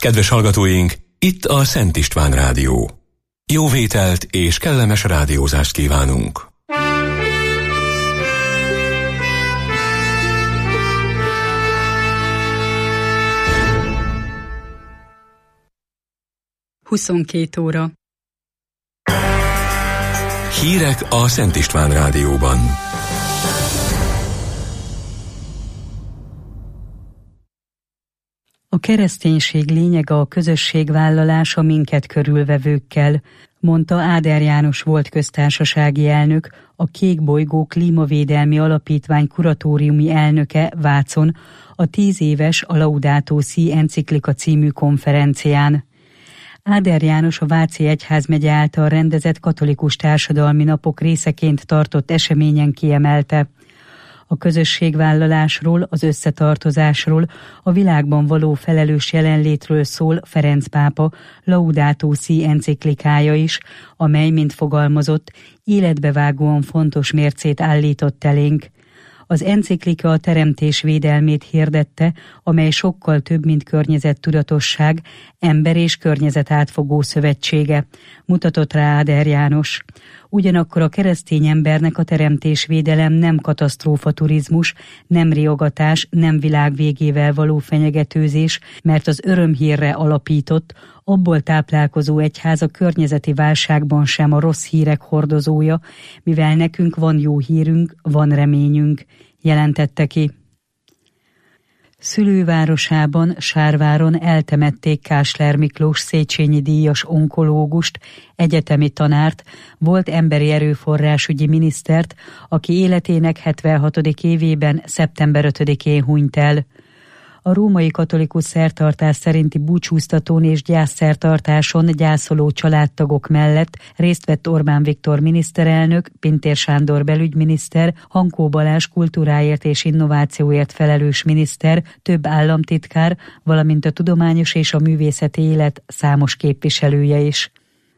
Kedves hallgatóink, itt a Szent István Rádió. Jó vételt és kellemes rádiózást kívánunk! Huszonkettő óra. Hírek a Szent István Rádióban. A kereszténység lényege a közösségvállalása minket körülvevőkkel, mondta Áder János volt köztársasági elnök, a Kék Bolygó Klímavédelmi Alapítvány kuratóriumi elnöke Vácon a 10 éves a Laudato Si enciklika című konferencián. Áder János a Váci Egyházmegye által rendezett katolikus társadalmi napok részeként tartott eseményen kiemelte: a közösségvállalásról, az összetartozásról, a világban való felelős jelenlétről szól Ferenc pápa Laudato Si enciklikája is, amely, mint fogalmazott, életbevágóan fontos mércét állított elénk. Az enciklika a teremtés védelmét hirdette, amely sokkal több, mint környezettudatosság, ember és környezet átfogó szövetsége, mutatott rá Áder János. Ugyanakkor a keresztény embernek a teremtésvédelem nem katasztrófaturizmus, nem riogatás, nem világ végével való fenyegetőzés, mert az örömhírre alapított, abból táplálkozó egyház a környezeti válságban sem a rossz hírek hordozója, mivel nekünk van jó hírünk, van reményünk, jelentette ki. Szülővárosában, Sárváron eltemették Kásler Miklós Széchenyi díjas onkológust, egyetemi tanárt, volt emberi erőforrásügyi minisztert, aki életének 76. évében, szeptember 5-én hunyt el. A római katolikus szertartás szerinti búcsúztatón és gyászszertartáson gyászoló családtagok mellett részt vett Orbán Viktor miniszterelnök, Pintér Sándor belügyminiszter, Hankó Balázs kultúráért és innovációért felelős miniszter, több államtitkár, valamint a tudományos és a művészeti élet számos képviselője is.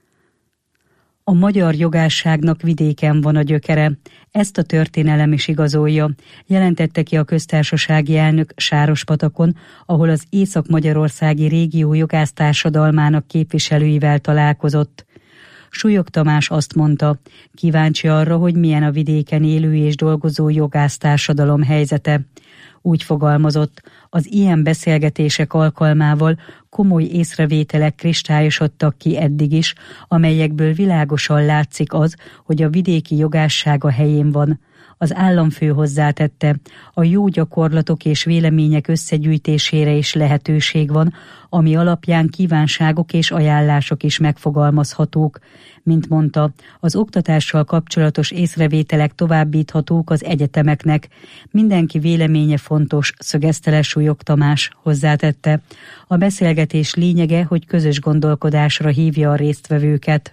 A magyar jogásságnak vidéken van a gyökere. Ezt a történelem is igazolja, jelentette ki a köztársasági elnök Sárospatakon, ahol az észak-magyarországi régió jogásztársadalmának képviselőivel találkozott. Súlyog Tamás azt mondta, kíváncsi arra, hogy milyen a vidéken élő és dolgozó jogásztársadalom helyzete. Úgy fogalmazott, az ilyen beszélgetések alkalmával komoly észrevételek kristályosodtak ki eddig is, amelyekből világosan látszik az, hogy a vidéki jogásság a helyén van. Az államfő hozzátette, a jó gyakorlatok és vélemények összegyűjtésére is lehetőség van, ami alapján kívánságok és ajánlások is megfogalmazhatók. Mint mondta, az oktatással kapcsolatos észrevételek továbbíthatók az egyetemeknek. Mindenki véleménye fontos, szögezte le Súlyog Tamás, hozzátette. A beszélgetés lényege, hogy közös gondolkodásra hívja a résztvevőket.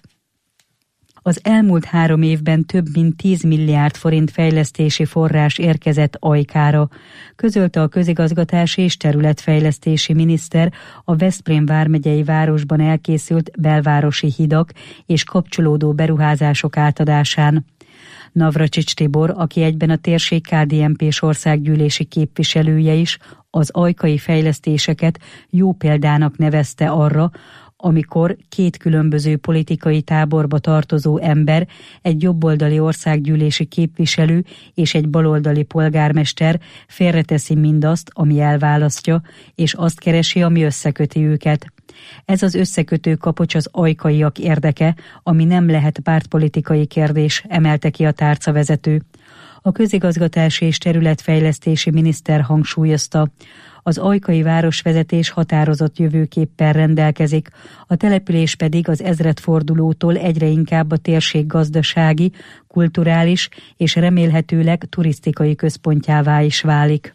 Az elmúlt 3 évben több mint 10 milliárd forint fejlesztési forrás érkezett Ajkára, közölte a közigazgatási és területfejlesztési miniszter a Veszprém vármegyei városban elkészült belvárosi hidak és kapcsolódó beruházások átadásán. Navracsics Tibor, aki egyben a térség KDNP-s országgyűlési képviselője is, az ajkai fejlesztéseket jó példának nevezte arra, amikor 2 különböző politikai táborba tartozó ember, egy jobboldali országgyűlési képviselő és egy baloldali polgármester félreteszi mindazt, ami elválasztja, és azt keresi, ami összeköti őket. Ez az összekötő kapocs az ajkaiak érdeke, ami nem lehet pártpolitikai kérdés, emelte ki a tárcavezető. A közigazgatási és területfejlesztési miniszter hangsúlyozta, az ajkai városvezetés határozott jövőképpel rendelkezik, a település pedig az ezredfordulótól egyre inkább a térség gazdasági, kulturális és remélhetőleg turisztikai központjává is válik.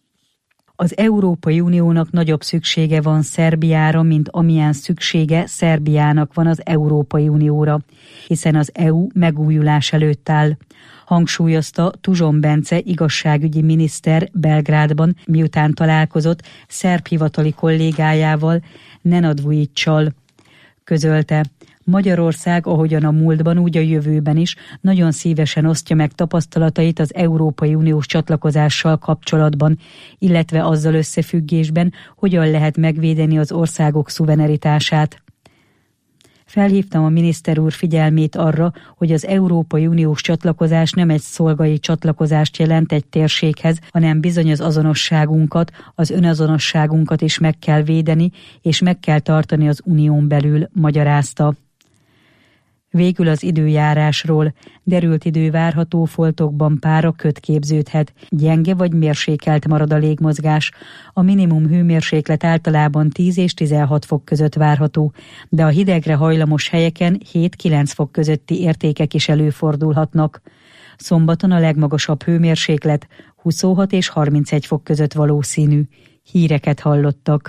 Az Európai Uniónak nagyobb szüksége van Szerbiára, mint amilyen szüksége Szerbiának van az Európai Unióra, hiszen az EU megújulás előtt áll. Hangsúlyozta Tuzson Bence igazságügyi miniszter Belgrádban, miután találkozott szerb hivatali kollégájával, Nenad Vujićsal. Közölte, Magyarország, ahogyan a múltban, úgy a jövőben is nagyon szívesen osztja meg tapasztalatait az Európai Uniós csatlakozással kapcsolatban, illetve azzal összefüggésben, hogyan lehet megvédeni az országok szuverenitását. Felhívtam a miniszter úr figyelmét arra, hogy az Európai Uniós csatlakozás nem egy szolgai csatlakozást jelent egy térséghez, hanem bizony az azonosságunkat, az önazonosságunkat is meg kell védeni, és meg kell tartani az unión belül, magyarázta. Végül az időjárásról. Derült idő várható, foltokban pára, köd képződhet. Gyenge vagy mérsékelt marad a légmozgás. A minimum hőmérséklet általában 10 és 16 fok között várható, de a hidegre hajlamos helyeken 7-9 fok közötti értékek is előfordulhatnak. Szombaton a legmagasabb hőmérséklet 26 és 31 fok között valószínű. Híreket hallottak.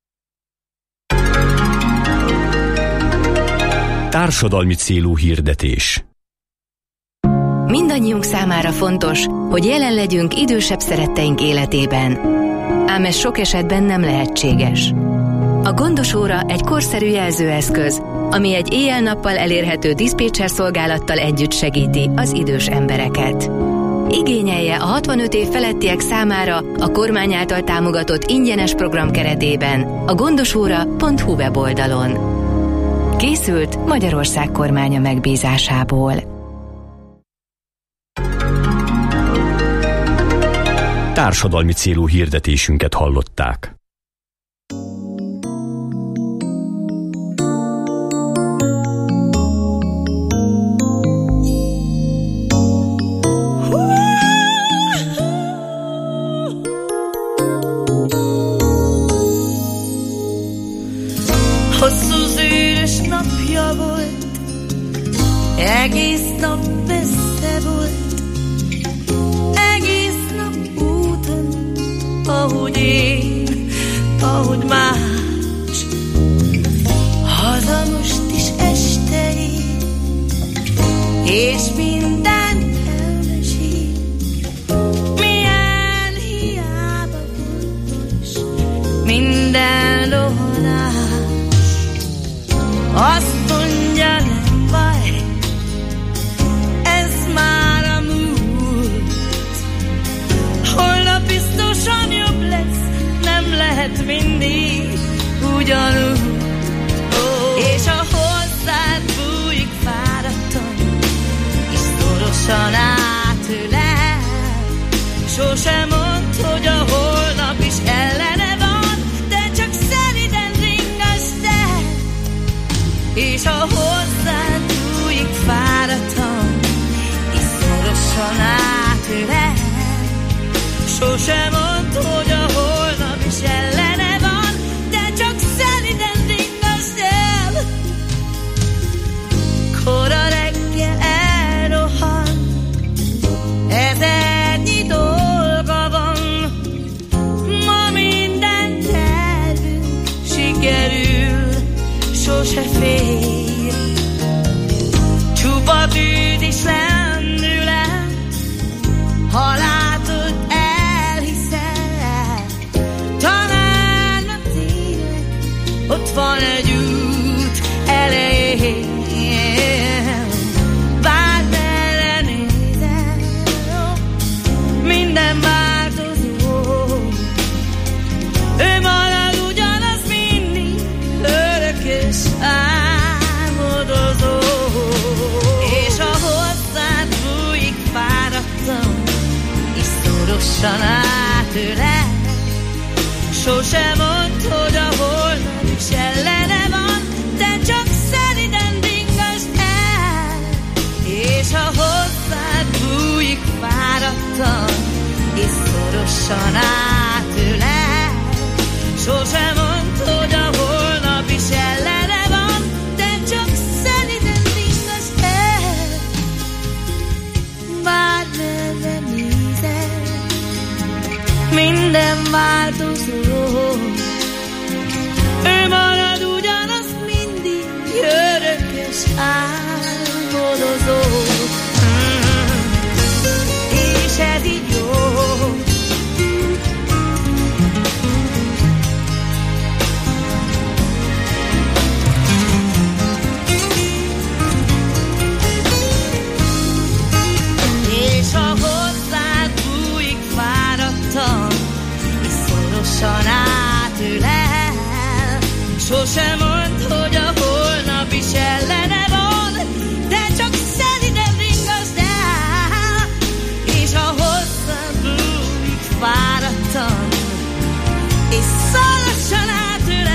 Társadalmi célú hirdetés. Mindannyiunk számára fontos, hogy jelen legyünk idősebb szeretteink életében. Ám ez sok esetben nem lehetséges. A Gondos óra egy korszerű jelzőeszköz, ami egy éjjel-nappal elérhető diszpécser szolgálattal együtt segíti az idős embereket. Igényelje a 65 év felettiek számára a kormány által támogatott ingyenes program keretében a gondosóra.hu weboldalon. Készült Magyarország kormánya megbízásából. Társadalmi célú hirdetésünket hallották. Egész nap messze volt, egész nap úton, ahogy én, ahogy más. Haza most is este én, és mindent elmesél. Milyen hiába volt most minden rohanás. Azt mondja, nem baj, már a múlt. Holnap biztosan jobb lesz, nem lehet mindig ugyanúgy. És a hozzád bújik fáradtan, és szorosan átölel. Sosem mondd, hogy a holnap is ellene van, de csak szeliden ringasd el. És a hozzád bújik fáradtan, szorosan átölel. Sosem mondd, hogy a holnap is ellene van, de csak szeliden ringasd el. Kora reggel elrohan, ezernyi dolga van. Ma minden tervünk sikerül, sose fél. Csupa bűn is lendület, ha látod, elhiszel. Talán a tényleg ott van egy út elején. Bármerre nézel, minden változó. Ő marad ugyanaz mindig, örökös álmodozó. És a hozzád bújik fáradtan, és szorosan átölel. Sosem mondd, hogy a holnap is ellene van, de csak szeliden ringasd el. És a hozzád bújik fáradtan, és szorosan átölel. Sosem mondd, hogy a holnap is ellene van, de csak szeliden ringasd el. Bármerre nézel, minden változó. Ő marad ugyanaz mindig, örökös álmodozó. És ez így jó. szorosan átölel. Sose mondd, hogy a holnap is ellene van, de csak szeliden ringazd el, és a hosszan bújik fáradtan, és szorosan átölel.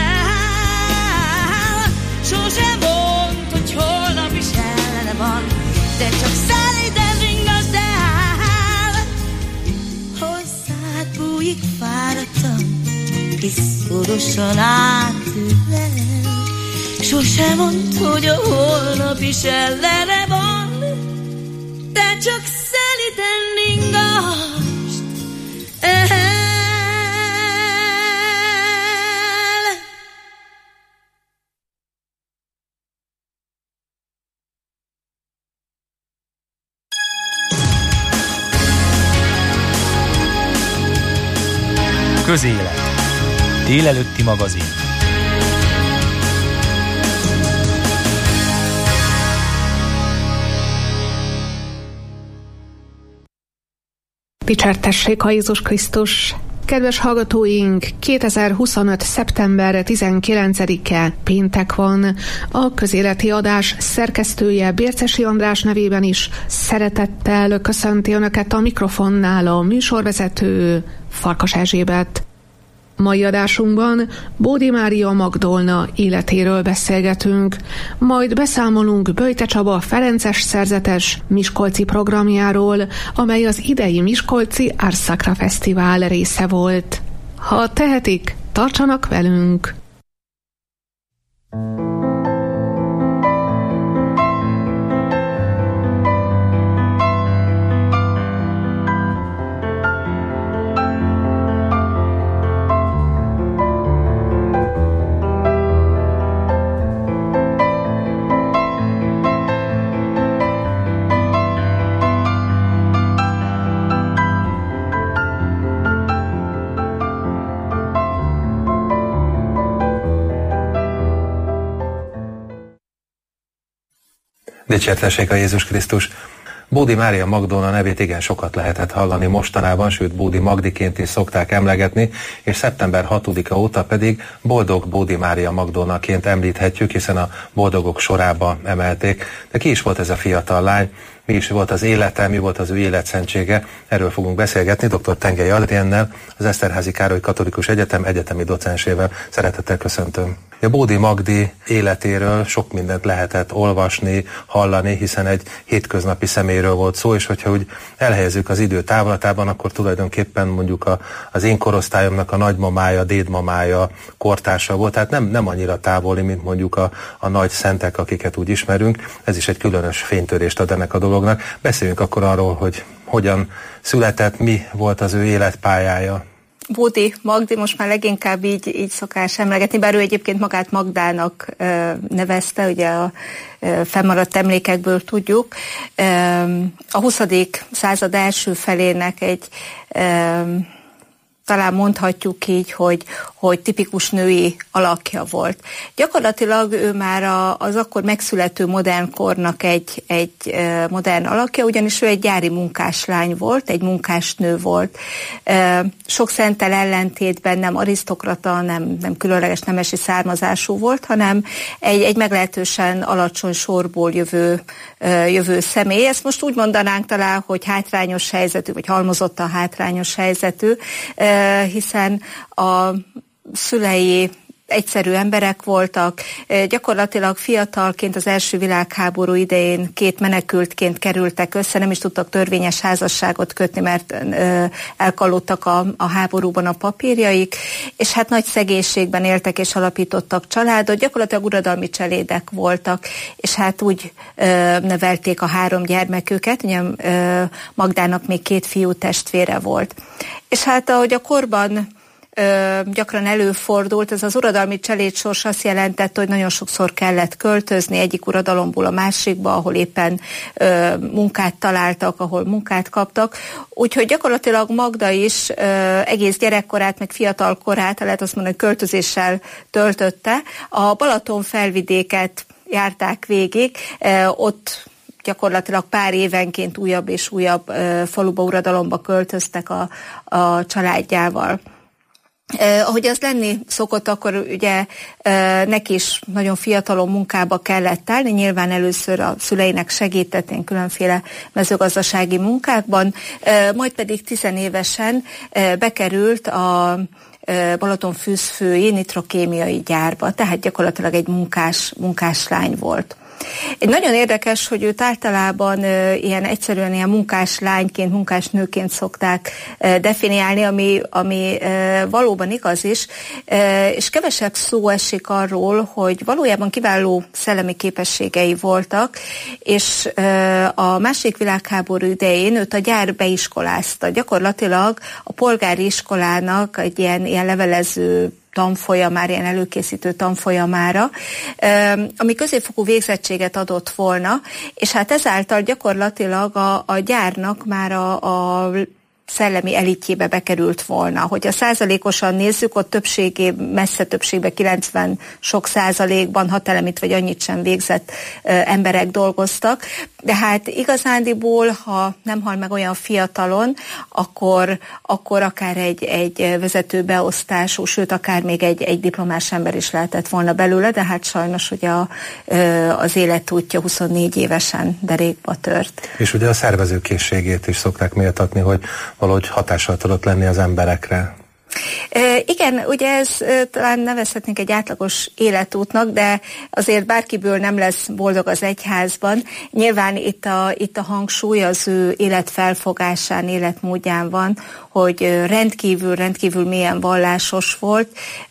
Sose mondd, hogy holnap is ellene van, de csak szeliden ringazd el. Hozzád bújik fáradtan, és szorosan átölel. Sose mondd, hogy a holnap is ellene van, de csak szeliden ringast el. Közélet. Délelőtti magazin. Dicsértessék a Jézus Krisztus! Kedves hallgatóink, 2025. szeptember 19-e péntek van. A közéleti adás szerkesztője Bércesi András nevében is szeretettel köszönti Önöket a mikrofonnál a műsorvezető Farkas Erzsébet. Mai adásunkban Bódi Mária Magdolna életéről beszélgetünk, majd beszámolunk Böjte Csaba ferences szerzetes miskolci programjáról, amely az idei miskolci Ars Sacra Fesztivál része volt. Ha tehetik, tartsanak velünk! Dicsértessék a Jézus Krisztus! Bódi Mária Magdolna nevét igen sokat lehetett hallani mostanában, sőt Bódi Magdiként is szokták emlegetni, és szeptember 6-a óta pedig Boldog Bódi Mária Magdolnaként említhetjük, hiszen a boldogok sorába emelték. De ki is volt ez a fiatal lány? Mi is volt az élete, mi volt az ő életszentsége? Erről fogunk beszélgetni dr. Tengely Adriennel, az Eszterházy Károly Katolikus Egyetem egyetemi docensével. Szeretettel köszöntöm. A Bódi Magdi életéről sok mindent lehetett olvasni, hallani, hiszen egy hétköznapi személyről volt szó, és hogyha úgy elhelyezzük az idő távlatában, akkor tulajdonképpen mondjuk az én korosztályomnak a nagymamája, dédmamája kortársa volt, tehát nem annyira távoli, mint mondjuk a nagy szentek, akiket úgy ismerünk. Ez is egy különös fénytörést ad ennek a dolognak. Beszéljünk akkor arról, hogy hogyan született, mi volt az ő életpályája. Bódi Magdi most már leginkább így szokás emlegetni, bár ő egyébként magát Magdának nevezte, ugye a fennmaradt emlékekből tudjuk. A 20. század első felének egy talán mondhatjuk így, hogy tipikus női alakja volt. Gyakorlatilag ő már az akkor megszülető modern kornak egy modern alakja, ugyanis ő egy gyári munkáslány volt, egy munkásnő volt. Sok szenttel ellentétben nem arisztokrata, nem különleges nemesi származású volt, hanem egy meglehetősen alacsony sorból jövő személy. Ezt most úgy mondanánk talán, hogy hátrányos helyzetű, vagy halmozottan hátrányos helyzetű, hiszen a szülei egyszerű emberek voltak, gyakorlatilag fiatalként az első világháború idején két menekültként kerültek össze, nem is tudtak törvényes házasságot kötni, mert elkallódtak a háborúban a papírjaik, és hát nagy szegénységben éltek és alapítottak családot, gyakorlatilag uradalmi cselédek voltak, és hát úgy nevelték a 3 gyermeküket, ugye Magdának még 2 fiú testvére volt. És hát ahogy a korban gyakran előfordult, ez az uradalmi cselédsors azt jelentette, hogy nagyon sokszor kellett költözni egyik uradalomból a másikba, ahol éppen munkát találtak, ahol munkát kaptak. Úgyhogy gyakorlatilag Magda is egész gyerekkorát, meg fiatal korát, lehet azt mondani, hogy költözéssel töltötte. A Balaton felvidéket járták végig, ott gyakorlatilag pár évenként újabb és újabb faluba, uradalomba költöztek a családjával. Ahogy az lenni szokott, akkor ugye neki is nagyon fiatalon munkába kellett állni, nyilván először a szüleinek segítették különféle mezőgazdasági munkákban, majd pedig 10 évesen bekerült a Balatonfürdői nitrokémiai gyárba, tehát gyakorlatilag egy munkás lány volt. Egy nagyon érdekes, hogy őt általában ilyen egyszerűen ilyen munkás lányként, munkás nőként szokták definiálni, ami valóban igaz is, és kevesebb szó esik arról, hogy valójában kiváló szellemi képességei voltak, és a második világháború idején őt a gyár beiskolázta. Gyakorlatilag a polgári iskolának egy ilyen levelező tanfolyamár, ilyen előkészítő tanfolyamára, ami középfokú végzettséget adott volna, és hát ezáltal gyakorlatilag a gyárnak már a szellemi elitjébe bekerült volna. Hogyha százalékosan nézzük, ott messze többségben 90 sok százalékban 6 elemit vagy annyit sem végzett emberek dolgoztak, de hát igazándiból, ha nem hal meg olyan fiatalon, akkor akár egy vezetőbeosztású, sőt akár még egy diplomás ember is lehetett volna belőle, de hát sajnos ugye az életútja 24 évesen derékba tört. És ugye a szervezőkészségét is szokták méltatni, hogy valahogy hatással tudott lenni az emberekre. Igen, ugye ez talán nevezhetnénk egy átlagos életútnak, de azért bárkiből nem lesz boldog az egyházban. Nyilván itt a hangsúly az ő életfelfogásán, életmódján van, hogy rendkívül mélyen vallásos volt,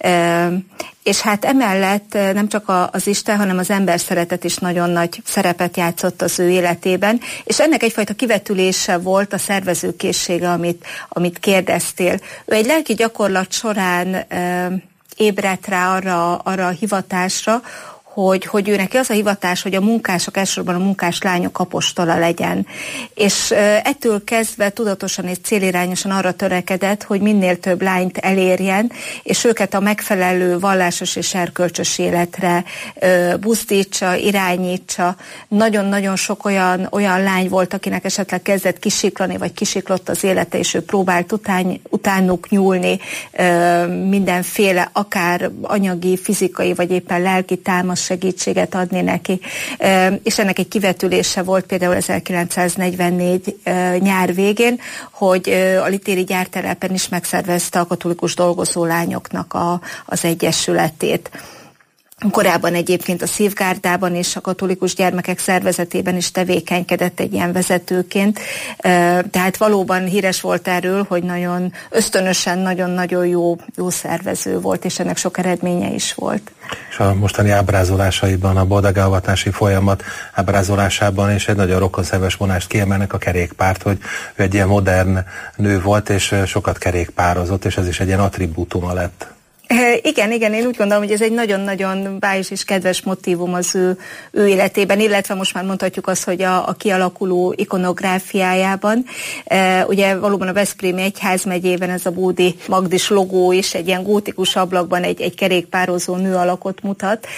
és hát emellett nem csak az Isten, hanem az ember szeretet is nagyon nagy szerepet játszott az ő életében, és ennek egyfajta kivetülése volt a szervezőkészsége, amit kérdeztél. Ő egy lelki gyakorlat során ébredt rá arra a hivatásra, hogy ő neki az a hivatás, hogy a munkások, elsősorban a munkás lányok apostola legyen. És ettől kezdve tudatosan és célirányosan arra törekedett, hogy minél több lányt elérjen, és őket a megfelelő vallásos és erkölcsös életre buzdítsa, irányítsa. Nagyon-nagyon sok olyan lány volt, akinek esetleg kezdett kisiklani, vagy kisiklott az élete, és ő próbált utánuk nyúlni mindenféle, akár anyagi, fizikai, vagy éppen lelki támasz segítséget adni neki. És ennek egy kivetülése volt például 1944 nyár végén, hogy a litéri gyártelepen is megszervezte a katolikus dolgozó lányoknak az egyesületét. Korábban egyébként a Szívgárdában és a katolikus gyermekek szervezetében is tevékenykedett egy ilyen vezetőként, tehát valóban híres volt erről, hogy nagyon ösztönösen, nagyon-nagyon jó szervező volt, és ennek sok eredménye is volt. És a mostani ábrázolásaiban, a boldogávatási folyamat ábrázolásában is egy nagyon rokonszenves vonást kiemelnek a kerékpárt, hogy ő egy ilyen modern nő volt, és sokat kerékpározott, és ez is egy ilyen attribútuma lett. Igen, én úgy gondolom, hogy ez egy nagyon-nagyon bájos és kedves motívum az ő életében, illetve most már mondhatjuk azt, hogy a kialakuló ikonográfiájában. Ugye valóban a Veszprémi Egyházmegyében ez a Bódi Magdis logó is egy ilyen gótikus ablakban egy kerékpározó nő alakot mutat.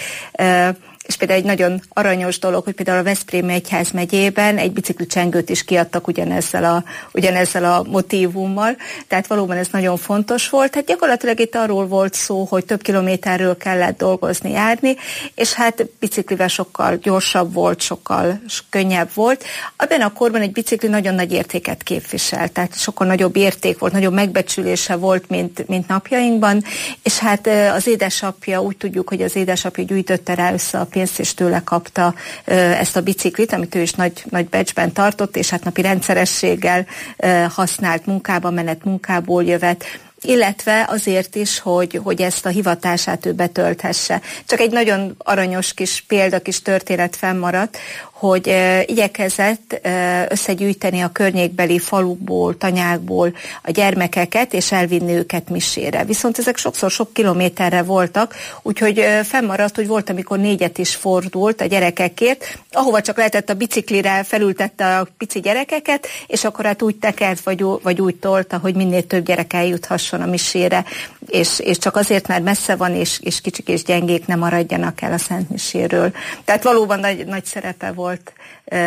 És például egy nagyon aranyos dolog, hogy például a Veszprémi Egyházmegyében egy biciklicsengőt is kiadtak ugyanezzel a motívummal, tehát valóban ez nagyon fontos volt. Hát gyakorlatilag itt arról volt szó, hogy több kilométerről kellett dolgozni, járni, és hát biciklivel sokkal gyorsabb volt, sokkal könnyebb volt. Abban a korban egy bicikli nagyon nagy értéket képviselt, tehát sokkal nagyobb érték volt, nagyobb megbecsülése volt, mint napjainkban, és hát az édesapja, úgy tudjuk, hogy az édesapja gyűjtötte rá össze a pénzt, és tőle kapta ezt a biciklit, amit ő is nagy becsben tartott, és hát napi rendszerességgel használt munkából jövet, illetve azért is, hogy ezt a hivatását ő betölthesse. Csak egy nagyon aranyos kis történet fennmaradt, hogy igyekezett összegyűjteni a környékbeli falukból, tanyákból a gyermekeket, és elvinni őket misére. Viszont ezek sokszor sok kilométerre voltak, úgyhogy fennmaradt, hogy volt, amikor 4 is fordult a gyerekekért, ahova csak lehetett a biciklire felültette a pici gyerekeket, és akkor hát úgy tekert, vagy úgy tolta, hogy minél több gyerek eljuthasson a misére, és csak azért, mert messze van, és kicsik és gyengék nem maradjanak el a Szent Miséről. Tehát valóban nagy szerepe volt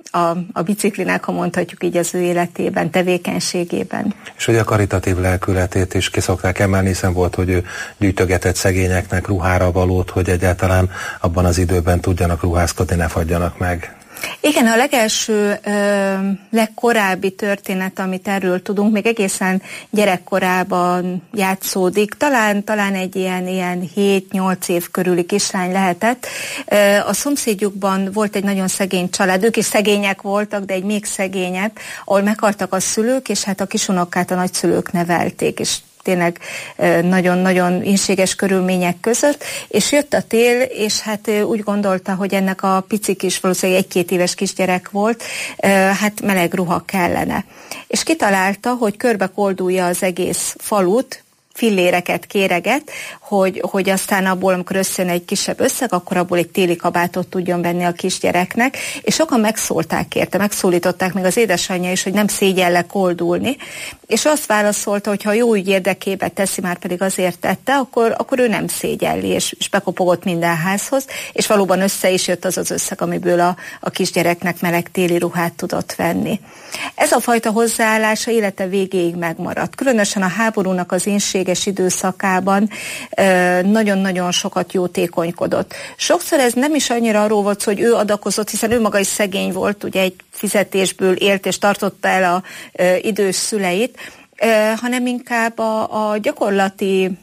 a biciklinek, ha mondhatjuk így, az ő életében, tevékenységében. És ugye a karitatív lelkületét is ki szokták emelni, hiszen volt, hogy ő gyűjtögetett szegényeknek ruhára valót, hogy egyáltalán abban az időben tudjanak ruházkodni, ne fagyjanak meg. Igen, a legelső, legkorábbi történet, amit erről tudunk, még egészen gyerekkorában játszódik, talán egy ilyen 7-8 év körüli kislány lehetett. A szomszédjukban volt egy nagyon szegény család, ők is szegények voltak, de egy még szegényebb, ahol meghaltak a szülők, és hát a kisunokát a nagyszülők nevelték, és tényleg nagyon-nagyon inséges körülmények között, és jött a tél, és hát úgy gondolta, hogy ennek a pici kis, valószínűleg 1-2 éves kisgyerek volt, hát meleg ruha kellene. És kitalálta, hogy körbe koldulja az egész falut, filléreket kéreget, hogy aztán abból, amikor összejön egy kisebb összeg, akkor abból egy téli kabátot tudjon venni a kisgyereknek, és sokan megszólták érte, megszólították még az édesanyja is, hogy nem szégyelle koldulni, és azt válaszolta, hogy ha jó ügy érdekébe teszi, már pedig azért tette, akkor ő nem szégyelli, és bekopogott minden házhoz, és valóban össze is jött az összeg, amiből a kisgyereknek meleg téli ruhát tudott venni. Ez a fajta hozzáállása élete végéig megmaradt. Különösen a háborúnak az inséges időszakában nagyon-nagyon sokat jótékonykodott. Sokszor ez nem is annyira arról volt, hogy ő adakozott, hiszen ő maga is szegény volt, ugye egy fizetésből élt és tartotta el a idős szüleit, hanem inkább a gyakorlati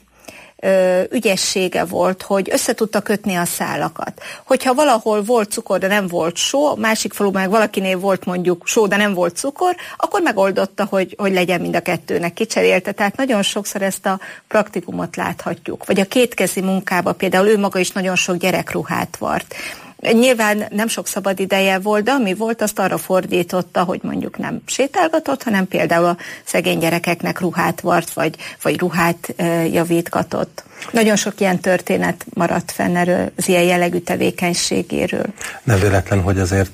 ügyessége volt, hogy össze tudta kötni a szálakat. Hogyha valahol volt cukor, de nem volt só, a másik faluban meg valakinél volt mondjuk só, de nem volt cukor, akkor megoldotta, hogy legyen mind a kettőnek, kicserélte. Tehát nagyon sokszor ezt a praktikumot láthatjuk. Vagy a kétkezi munkába például ő maga is nagyon sok gyerekruhát vart. Nyilván nem sok szabad ideje volt, de ami volt, azt arra fordította, hogy mondjuk nem sétálgatott, hanem például a szegény gyerekeknek ruhát vart, vagy ruhát javítgatott. Nagyon sok ilyen történet maradt fenn erről, az ilyen jellegű tevékenységéről. Nem véletlen, hogy azért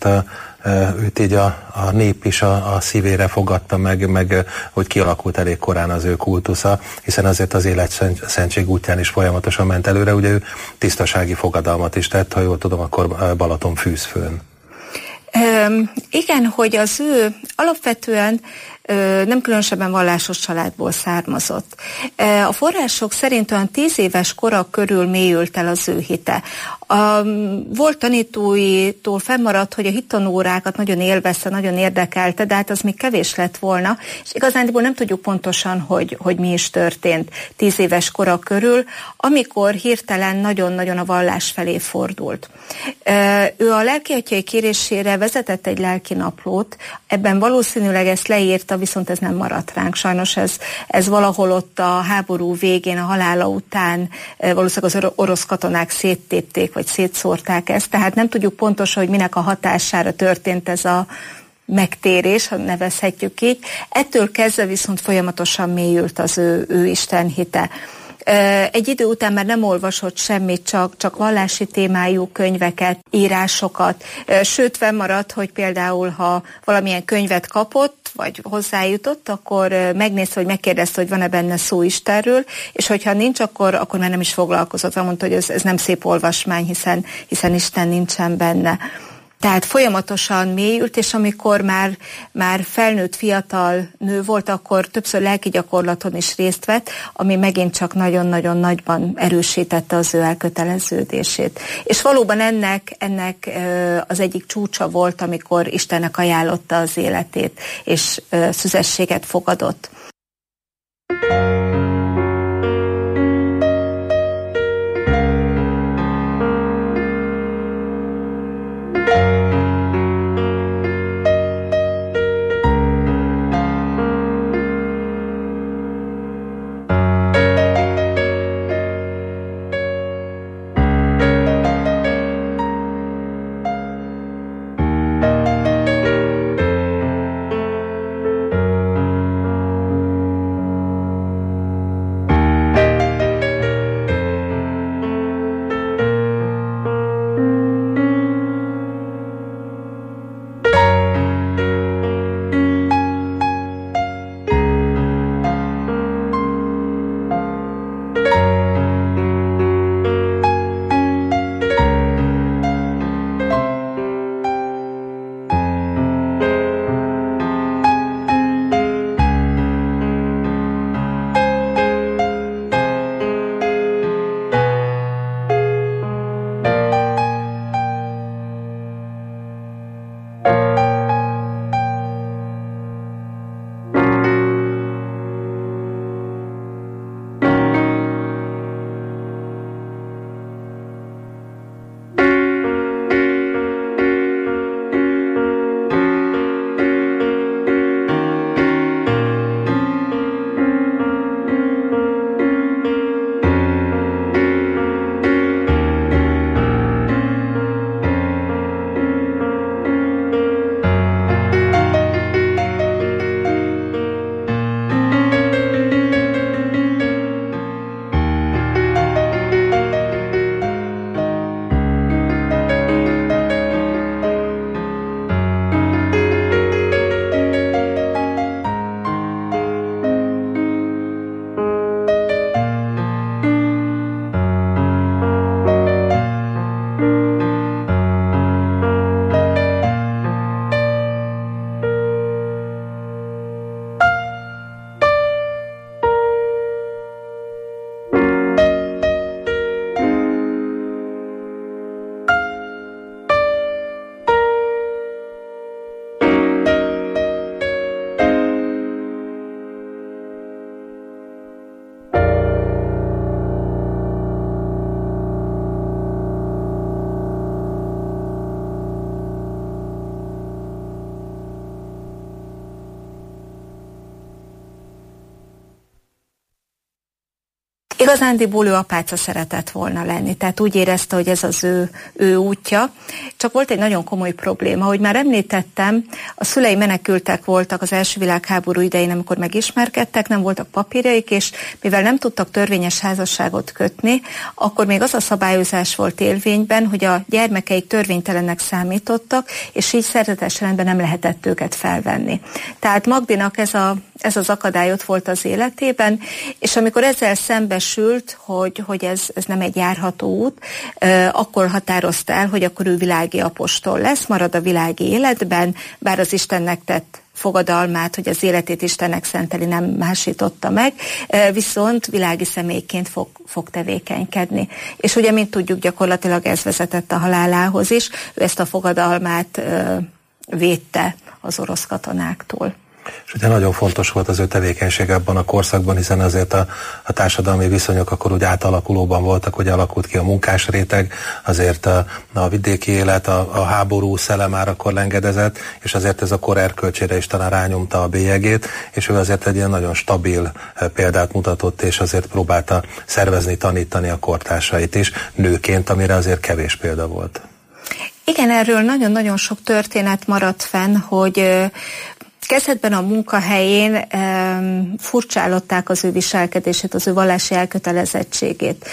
őt így a nép is a szívére fogadta meg, hogy kialakult elég korán az ő kultusza, hiszen azért az életszentség útján is folyamatosan ment előre, ugye ő tisztasági fogadalmat is tett, ha jól tudom, akkor Balatonfűzfőn. Igen, hogy az ő alapvetően nem különösebben vallásos családból származott. A források szerint olyan 10 éves kora körül mélyült el az ő hite. Volt tanítóitól fennmaradt, hogy a hittanórákat nagyon élvezte, nagyon érdekelte, de hát az még kevés lett volna, és igazándiból nem tudjuk pontosan, hogy mi is történt 10 éves kora körül, amikor hirtelen nagyon-nagyon a vallás felé fordult. Ő a lelkiatyai kérésére vezetett egy lelkinaplót, ebben valószínűleg ezt leírta, viszont ez nem maradt ránk. Sajnos ez valahol ott a háború végén, a halála után valószínűleg az orosz katonák széttépték, vagy szétszórták ezt, tehát nem tudjuk pontosan, hogy minek a hatására történt ez a megtérés, ha nevezhetjük így. Ettől kezdve viszont folyamatosan mélyült az ő Isten hite. Egy idő után már nem olvasott semmit, csak vallási témájú könyveket, írásokat, sőt fennmaradt, hogy például ha valamilyen könyvet kapott, vagy hozzájutott, akkor megnézte, hogy megkérdezte, hogy van-e benne szó Istenről, és hogyha nincs, akkor már nem is foglalkozott, mondta, hogy ez nem szép olvasmány, hiszen Isten nincsen benne. Tehát folyamatosan mélyült, és amikor már felnőtt fiatal nő volt, akkor többször lelki gyakorlaton is részt vett, ami megint csak nagyon-nagyon nagyban erősítette az ő elköteleződését. És valóban ennek az egyik csúcsa volt, amikor Istennek ajánlotta az életét, és szüzességet fogadott. Igazándiból ő apáca szeretett volna lenni, tehát úgy érezte, hogy ez az ő útja. Csak volt egy nagyon komoly probléma, hogy már említettem, a szülei menekültek voltak az első világháború idején, amikor megismerkedtek, nem voltak papírjaik, és mivel nem tudtak törvényes házasságot kötni, akkor még az a szabályozás volt érvényben, hogy a gyermekeik törvénytelennek számítottak, és így szerzetes rendben nem lehetett őket felvenni. Tehát Magdinak ez az akadály ott volt az életében, és amikor ezzel szembesült, hogy ez nem egy járható út, akkor határozta el, hogy akkor ő világi apostol lesz, marad a világi életben, bár az Istennek tett fogadalmát, hogy az életét Istennek szenteli, nem másította meg, viszont világi személyként fog tevékenykedni. És ugye, mint tudjuk, gyakorlatilag ez vezetett a halálához is, ő ezt a fogadalmát védte az orosz katonáktól. És ugye nagyon fontos volt az ő tevékenység abban a korszakban, hiszen azért a társadalmi viszonyok akkor úgy átalakulóban voltak, hogy alakult ki a munkásréteg, azért a vidéki élet, a háború szele már akkor lengedezett, és azért ez a kor erkölcsére is talán rányomta a bélyegét, és ő azért egy ilyen nagyon stabil példát mutatott, és azért próbálta szervezni, tanítani a kortársait is, nőként, amire azért kevés példa volt. Igen, erről nagyon-nagyon sok történet maradt fenn, hogy kezdetben a munkahelyén furcsálották az ő viselkedését, az ő vallási elkötelezettségét,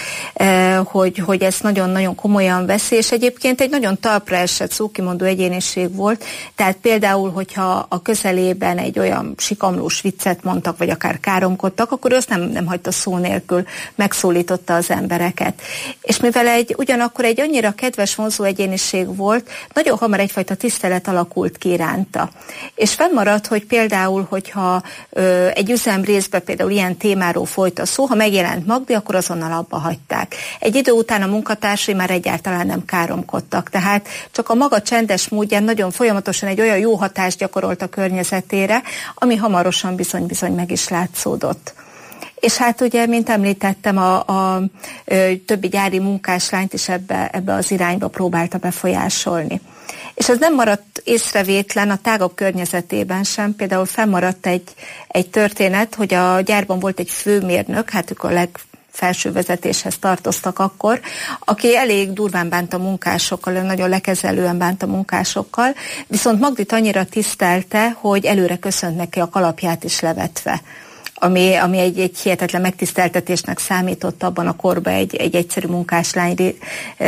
hogy ezt nagyon-nagyon komolyan veszi, és egyébként egy nagyon talpra esett szókimondó egyéniség volt, tehát például, hogyha a közelében egy olyan sikamlós viccet mondtak, vagy akár káromkodtak, akkor ő azt nem hagyta szó nélkül, megszólította az embereket. És mivel ugyanakkor egy annyira kedves, vonzó egyéniség volt, nagyon hamar egyfajta tisztelet alakult ki iránta. És fennmaradt, hogy például, hogyha egy üzemrészben például ilyen témáról folyt a szó, ha megjelent Magdi, akkor azonnal abba hagyták. Egy idő után a munkatársai már egyáltalán nem káromkodtak, tehát csak a maga csendes módján nagyon folyamatosan egy olyan jó hatást gyakorolt a környezetére, ami hamarosan bizony meg is látszódott. És hát ugye, mint említettem, a többi gyári munkáslányt is ebbe az irányba próbálta befolyásolni. És ez nem maradt észrevétlen a tágabb környezetében sem. Például fennmaradt egy történet, hogy a gyárban volt egy főmérnök, hát ők a legfelső vezetéshez tartoztak akkor, aki elég durván bánt a munkásokkal, nagyon lekezelően bánt a munkásokkal, viszont Magdit annyira tisztelte, hogy előre köszönt neki a kalapját is levetve. Ami egy hihetetlen megtiszteltetésnek számított abban a korban egy egyszerű munkáslány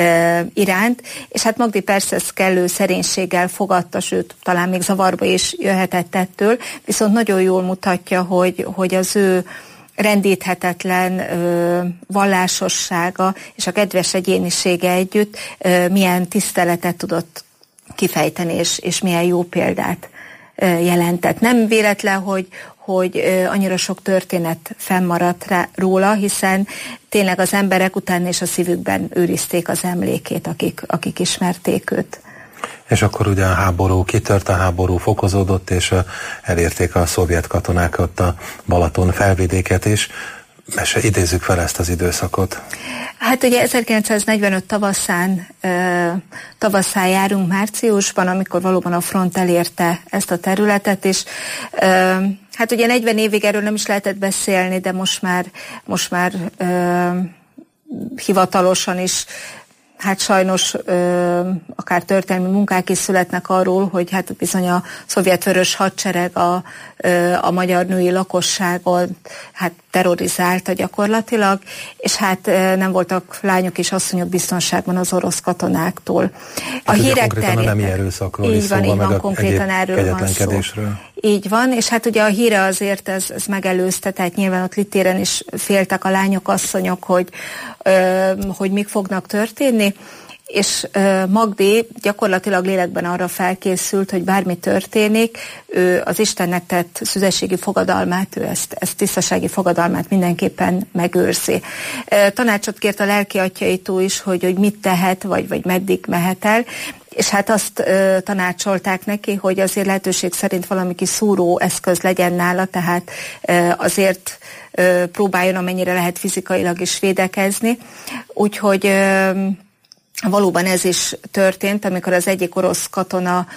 iránt, és hát Magdi persze ezt kellő szerénységgel fogadta, sőt, talán még zavarba is jöhetett ettől, viszont nagyon jól mutatja, hogy az ő rendíthetetlen vallásossága és a kedves egyénisége együtt milyen tiszteletet tudott kifejteni, és milyen jó példát jelentett. Nem véletlen, hogy annyira sok történet fennmaradt róla, hiszen tényleg az emberek utána és a szívükben őrizték az emlékét, akik ismerték őt. És akkor ugye a háború kitört, a háború fokozódott, és elérték a szovjet katonák ott a Balaton felvidéket is. Idézzük fel ezt az időszakot. Hát ugye 1945 tavaszán járunk márciusban, amikor valóban a front elérte ezt a területet, és hát ugye 40 évig erről nem is lehetett beszélni, de most már hivatalosan is, hát sajnos akár történelmi munkák is születnek arról, hogy hát bizony a szovjet vörös hadsereg a magyar női lakosságot hát terrorizálta gyakorlatilag, és hát nem voltak lányok és asszonyok biztonságban az orosz katonáktól. A hírek terjedtek. A nemi erőszakról is szóval, meg a konkrétan erről van szó. Így van, és hát ugye a híre azért ez megelőzte, tehát nyilván ott litéren is féltek a lányok, asszonyok, hogy mik fognak történni, és Magdi gyakorlatilag lélekben arra felkészült, hogy bármi történik, ő az Istennek tett szüzességi fogadalmát, ő ezt tisztasági fogadalmát mindenképpen megőrzi. Tanácsot kért a lelki atyjaitól is, hogy mit tehet, vagy meddig mehet el, és hát azt tanácsolták neki, hogy azért lehetőség szerint valami kis szúró eszköz legyen nála, tehát azért próbáljon amennyire lehet fizikailag is védekezni. Úgyhogy valóban ez is történt, amikor az egyik orosz katona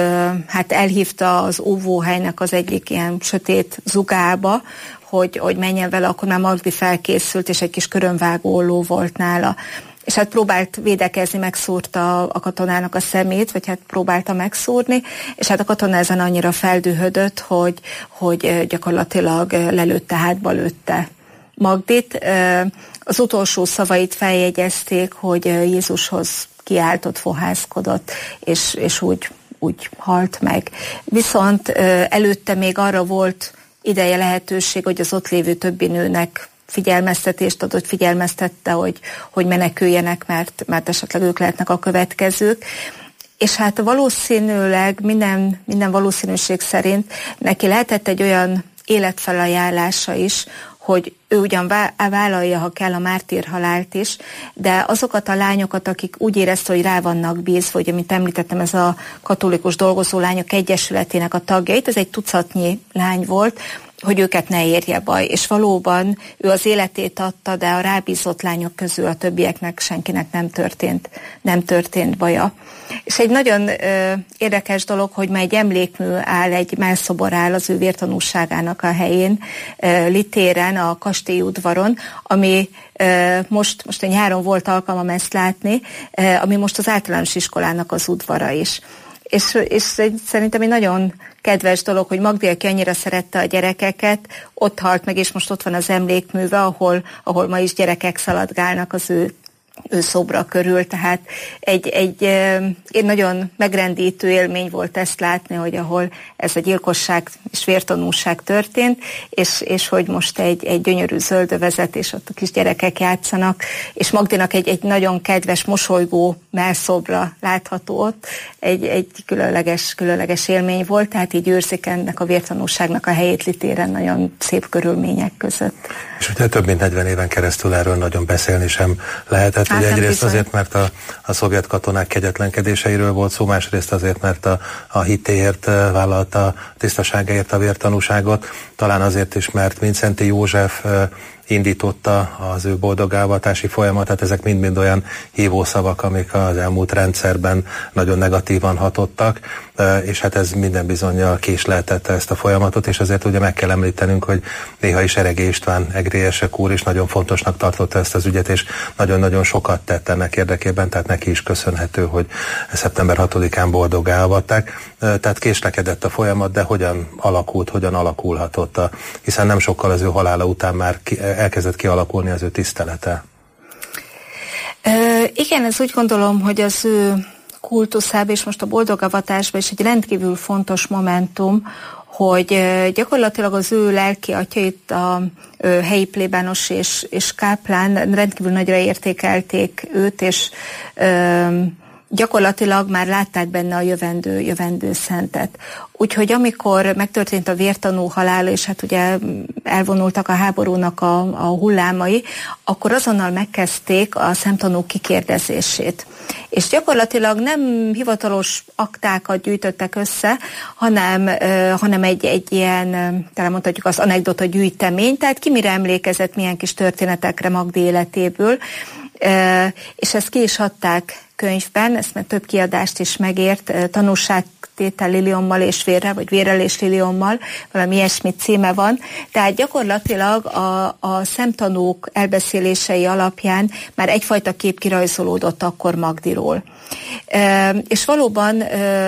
elhívta az óvóhelynek az egyik ilyen sötét zugába, hogy menjen vele, akkor már Magdi felkészült, és egy kis körömvágó ló volt nála. És hát próbált védekezni, megszúrta a katonának a szemét, vagy hát próbálta megszúrni, és hát a katona ezen annyira feldühödött, hogy gyakorlatilag lelőtte, hátba lőtte Magdit. Az utolsó szavait feljegyezték, hogy Jézushoz kiáltott, fohászkodott, és úgy halt meg. Viszont előtte még arra volt ideje, lehetőség, hogy az ott lévő többi nőnek figyelmeztetést adott, figyelmeztette, hogy meneküljenek, mert esetleg ők lehetnek a következők. És hát valószínűleg, minden valószínűség szerint neki lehetett egy olyan életfelajánlása is, hogy ő ugyan vállalja, ha kell, a mártírhalált is, de azokat a lányokat, akik úgy érezte, hogy rá vannak bízva, hogy amit említettem, ez a Katolikus Dolgozó Lányok Egyesületének a tagjait, ez egy tucatnyi lány volt, hogy őket ne érje baj. És valóban ő az életét adta, de a rábízott lányok közül a többieknek senkinek nem történt baja. És egy nagyon érdekes dolog, hogy ma egy emlékmű áll, egy mellszobor áll az ő vértanúságának a helyén, Litéren, a kastélyudvaron, ami most a nyáron volt alkalmam ezt látni, ami most az általános iskolának az udvara is. És szerintem egy nagyon kedves dolog, hogy Magdi, aki annyira szerette a gyerekeket, ott halt meg, és most ott van az emlékműve, ahol ma is gyerekek szaladgálnak az ő szobra körül, tehát egy nagyon megrendítő élmény volt ezt látni, hogy ahol ez a gyilkosság és vértanúság történt, és hogy most egy gyönyörű zöldövezet, és ott a kis gyerekek játszanak, és Magdinak egy nagyon kedves, mosolygó mellszobra látható ott, egy különleges élmény volt, tehát így őrzik ennek a vértanúságnak a helyét Litéren nagyon szép körülmények között. És ugye több mint 40 éven keresztül erről nagyon beszélni sem lehetett. Ugye egyrészt azért, mert a szovjet katonák kegyetlenkedéseiről volt szó, másrészt azért, mert a hitéért vállalta, a tisztaságáért a vértanúságot, talán azért is, mert Mindszenty József indította az ő boldogálvatási folyamatát, ezek mind-mind olyan hívószavak, amik az elmúlt rendszerben nagyon negatívan hatottak, és hát ez minden bizonnyal késleltette ezt a folyamatot, és azért ugye meg kell említenünk, hogy néha is Eregély István egrélyesek úr is nagyon fontosnak tartotta ezt az ügyet, és nagyon-nagyon sokat tett ennek érdekében, tehát neki is köszönhető, hogy szeptember 6-án boldoggá avatták. Tehát késlekedett a folyamat, de hogyan alakulhatott, hiszen nem sokkal az ő halála után már elkezdett kialakulni az ő tisztelete. Igen, ez úgy gondolom, hogy az ő kultuszában és most a boldogavatásban is egy rendkívül fontos momentum, hogy gyakorlatilag az ő lelki atyait, a helyi plébános és káplán rendkívül nagyra értékelték őt, és gyakorlatilag már látták benne a jövendő szentet. Úgyhogy amikor megtörtént a vértanú halála, és hát ugye elvonultak a háborúnak a hullámai, akkor azonnal megkezdték a szemtanúk kikérdezését. És gyakorlatilag nem hivatalos aktákat gyűjtöttek össze, hanem egy ilyen, talán mondhatjuk az anekdota gyűjtemény, tehát ki mire emlékezett, milyen kis történetekre Magdi életéből, és ezt ki is adták könyvben, ezt már több kiadást is megért, tanúságtétel Liliommal és vérrel, vagy vérrel és Liliommal, valami ilyesmi címe van. Tehát gyakorlatilag a szemtanúk elbeszélései alapján már egyfajta kép kirajzolódott akkor Magdiról. És valóban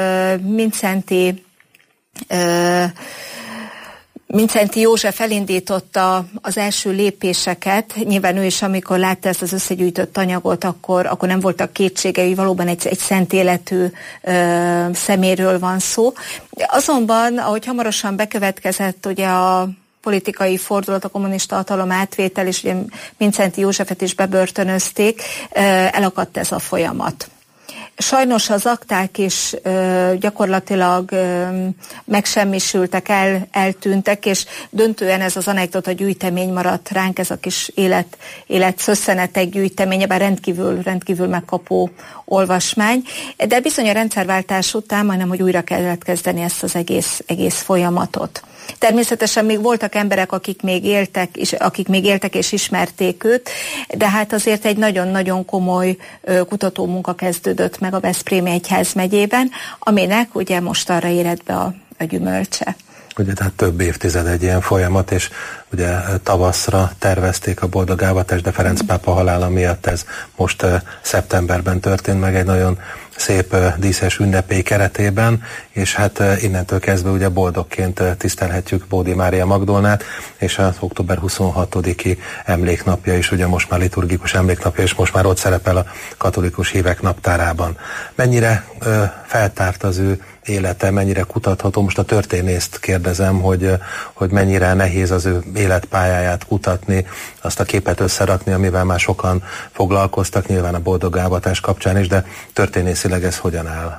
Mindszenty József elindította az első lépéseket, nyilván ő is, amikor látta ezt az összegyűjtött anyagot, akkor nem voltak kétségei, valóban egy szent életű szeméről van szó. Azonban, ahogy hamarosan bekövetkezett ugye a politikai fordulat, a kommunista hatalom átvétel, és ugye Mindszenty Józsefet is bebörtönözték, elakadt ez a folyamat. Sajnos az akták is gyakorlatilag megsemmisültek, eltűntek, és döntően ez az anekdota gyűjtemény maradt ránk, ez a kis életszösszenetek gyűjteménye, bár rendkívül megkapó olvasmány, de bizony a rendszerváltás után majdnem, hogy újra kellett kezdeni ezt az egész folyamatot. Természetesen még voltak emberek, akik még éltek és ismerték őt, de hát azért egy nagyon-nagyon komoly kutatómunka kezdődött meg a Veszprémi Egyházmegyében, aminek ugye most arra érett be a gyümölcse. Ugye tehát több évtized egy ilyen folyamat, és ugye tavaszra tervezték a boldogálvatást, de Ferenc pápa halála miatt ez most szeptemberben történt meg egy nagyon szép díszes ünnepély keretében, és hát innentől kezdve ugye boldogként tisztelhetjük Bódi Mária Magdolnát, és az október 26-i emléknapja is, ugye most már liturgikus emléknapja, és most már ott szerepel a katolikus hívek naptárában. Mennyire feltárt az ő élete, mennyire kutatható? Most a történészt kérdezem, hogy mennyire nehéz az ő életpályáját kutatni, azt a képet összerakni, amivel már sokan foglalkoztak, nyilván a boldogálvatás kapcsán is, de történészileg ez hogyan áll?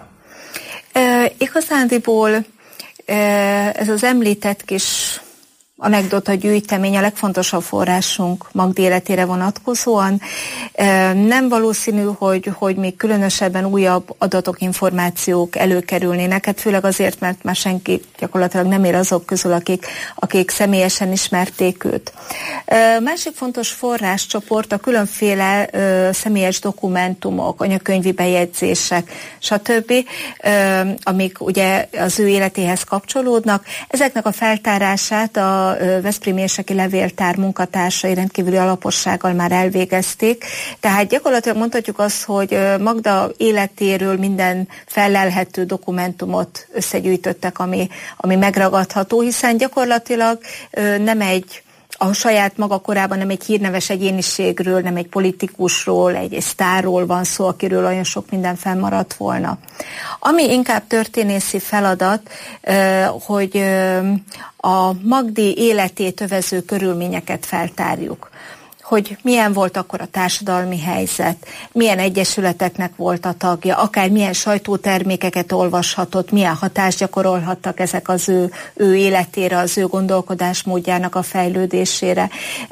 Igazándiból ez az említett kis anekdota gyűjtemény a legfontosabb forrásunk Magdi életére vonatkozóan. Nem valószínű, hogy még különösebben újabb adatok, információk előkerülnének, hát főleg azért, mert már senki gyakorlatilag nem ér azok közül, akik személyesen ismerték őt. Másik fontos forráscsoport a különféle személyes dokumentumok, anyakönyvi bejegyzések, stb., amik ugye az ő életéhez kapcsolódnak. Ezeknek a feltárását a Veszprémi Érseki Levéltár munkatársai rendkívüli alapossággal már elvégezték. Tehát gyakorlatilag mondhatjuk azt, hogy Magda életéről minden fellelhető dokumentumot összegyűjtöttek, ami megragadható, hiszen gyakorlatilag a saját maga korában nem egy hírneves egyéniségről, nem egy politikusról, egy sztárról van szó, akiről olyan sok minden fennmaradt volna. Ami inkább történészi feladat, hogy a Magdi életét övező körülményeket feltárjuk. Hogy milyen volt akkor a társadalmi helyzet, milyen egyesületeknek volt a tagja, akár milyen sajtótermékeket olvashatott, milyen hatást gyakorolhattak ezek az ő életére, az ő gondolkodásmódjának a fejlődésére.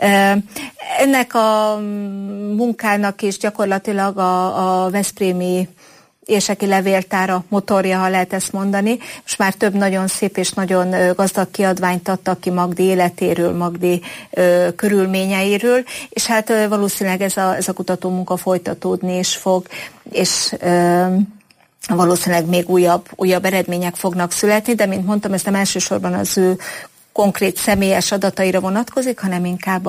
Ennek a munkának is gyakorlatilag a Veszprémi Érseki Levéltára motorja, ha lehet ezt mondani. Most már több nagyon szép és nagyon gazdag kiadványt adtak ki Magdi életéről, Magdi körülményeiről, és hát valószínűleg ez a kutatómunka folytatódni is fog, és valószínűleg még újabb eredmények fognak születni, de mint mondtam, ez nem elsősorban az ő konkrét személyes adataira vonatkozik, hanem inkább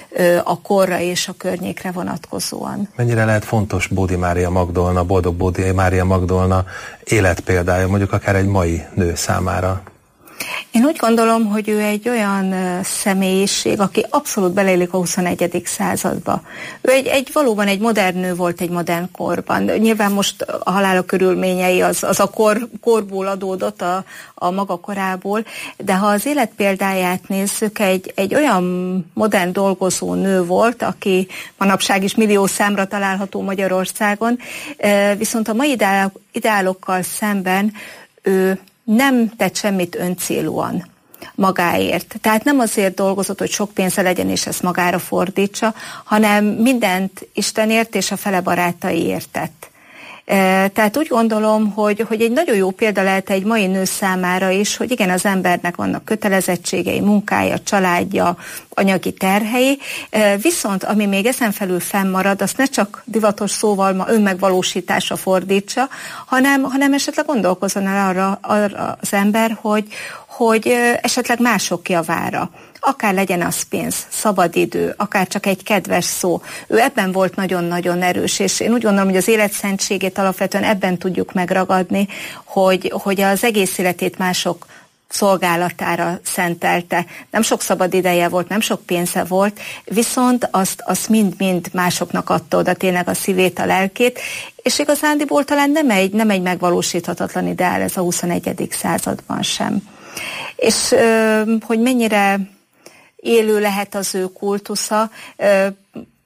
a korra és a környékre vonatkozóan. Mennyire lehet fontos Bódi Mária Magdolna, boldog Bódi Mária Magdolna életpéldája, mondjuk akár egy mai nő számára? Én úgy gondolom, hogy ő egy olyan személyiség, aki abszolút beleillik a 21. századba. Ő valóban egy modern nő volt egy modern korban. Nyilván most a halála körülményei az a korból adódott, a maga korából, de ha az életpéldáját nézzük, egy olyan modern dolgozó nő volt, aki manapság is millió számra található Magyarországon, viszont a mai ideálokkal szemben ő nem tett semmit öncélúan magáért. Tehát nem azért dolgozott, hogy sok pénze legyen és ezt magára fordítsa, hanem mindent Istenért és a fele barátaiért tett. Tehát úgy gondolom, hogy egy nagyon jó példa lehet egy mai nő számára is, hogy igen, az embernek vannak kötelezettségei, munkája, családja, anyagi terhei, viszont ami még ezen felül fennmarad, azt ne csak divatos szóval ma önmegvalósításra fordítsa, hanem esetleg gondolkozzon el arra az ember, hogy esetleg mások javára. Akár legyen az pénz, szabadidő, akár csak egy kedves szó. Ő ebben volt nagyon-nagyon erős, és én úgy gondolom, hogy az életszentségét alapvetően ebben tudjuk megragadni, hogy az egész életét mások szolgálatára szentelte. Nem sok szabad ideje volt, nem sok pénze volt, viszont azt mind-mind másoknak adta oda tényleg a szívét, a lelkét, és igazándiból talán nem egy megvalósíthatatlan ideál ez a 21. században sem. És hogy mennyire élő lehet az ő kultusza,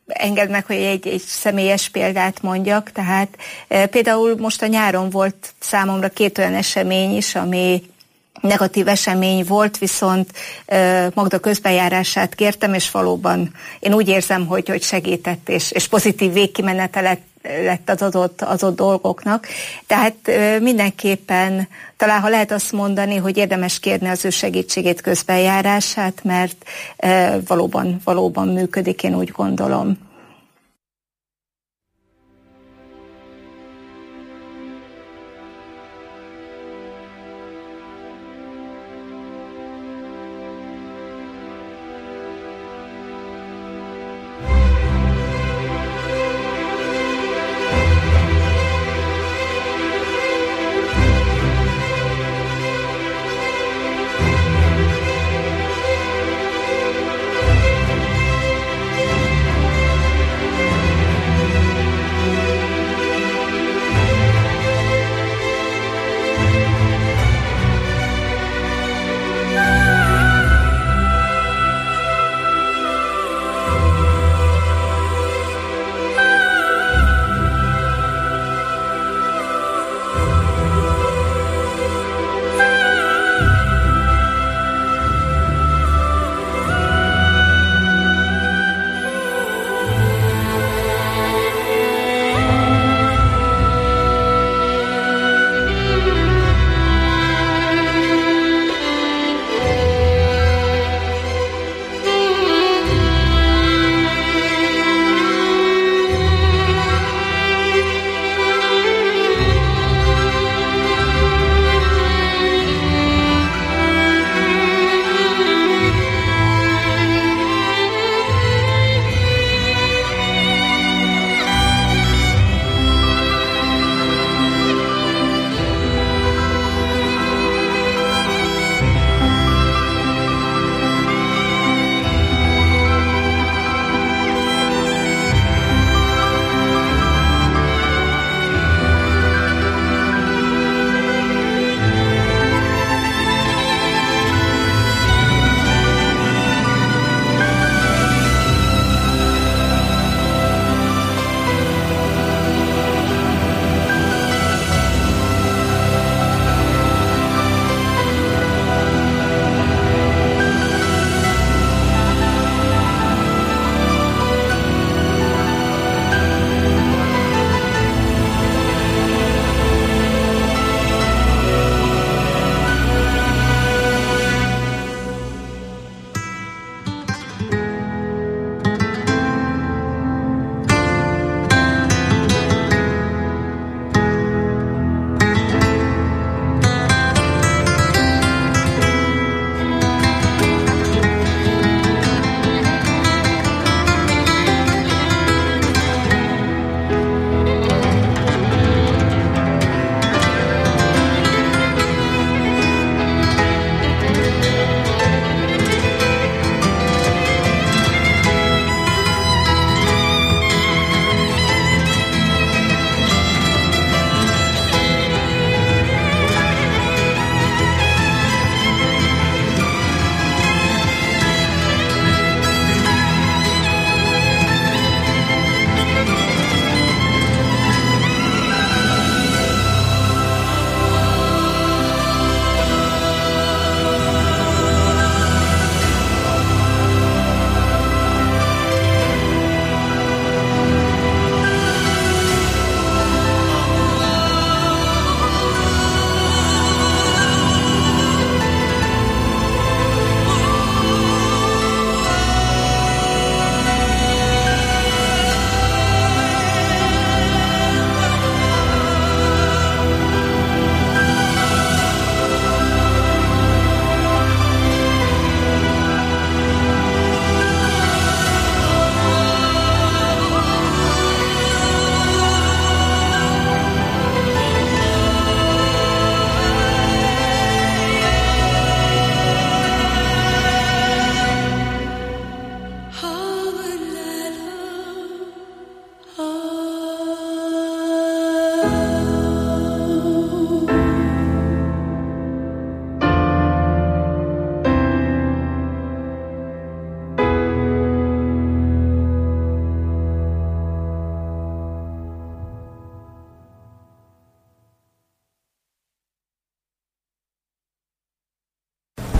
engedd meg, hogy egy személyes példát mondjak, tehát például most a nyáron volt számomra 2 olyan esemény is, ami negatív esemény volt, viszont Magda közbenjárását kértem, és valóban én úgy érzem, hogy segített, és pozitív végkimenete lett az adott dolgoknak. Tehát mindenképpen talán, ha lehet azt mondani, hogy érdemes kérni az ő segítségét, közbenjárását, mert valóban működik, én úgy gondolom.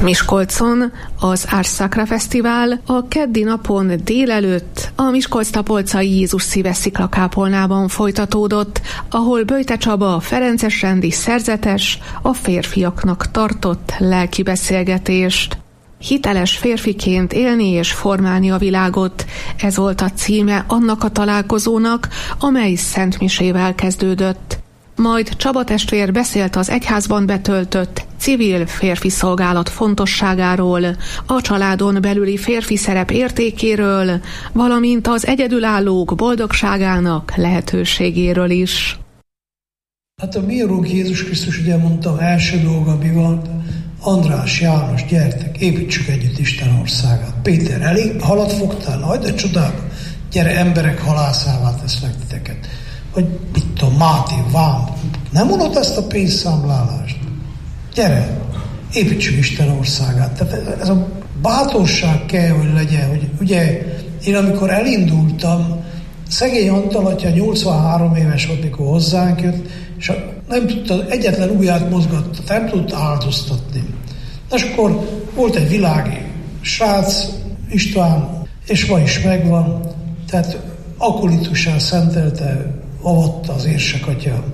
Miskolcon az Ars Sacra Fesztivál a keddi napon délelőtt a Miskolc-Tapolcai Jézus Szíve sziklakápolnában folytatódott, ahol Böjte Csaba, ferences rendi szerzetes a férfiaknak tartott lelki beszélgetést. Hiteles férfiként élni és formálni a világot, ez volt a címe annak a találkozónak, amely szentmisével kezdődött. Majd Csaba testvér beszélt az egyházban betöltött civil férfi szolgálat fontosságáról, a családon belüli férfi szerep értékéről, valamint az egyedülállók boldogságának lehetőségéről is. Hát a mi Urunk Jézus Krisztus ugye mondta, első dolga mi van, András, János, gyertek, építsük együtt Isten országát. Péter, elég halat fogtál? Hagyd a csodába, gyere, emberek halászává teszlek titeket. Vagy mit tudom, Máté, Vám, nem unod ezt a pénzszámlálást? Gyere, építsük Isten országát. Tehát ez a bátorság kell, hogy legyen, hogy ugye én amikor elindultam, szegény Antal atya 83 éves volt, mikor hozzánk jött, és nem tudta, egyetlen ujját mozgatta, nem tudta áldoztatni. És akkor volt egy világi srác, István, és ma is megvan, tehát akolitusán szentelte, avatta az érsek atya.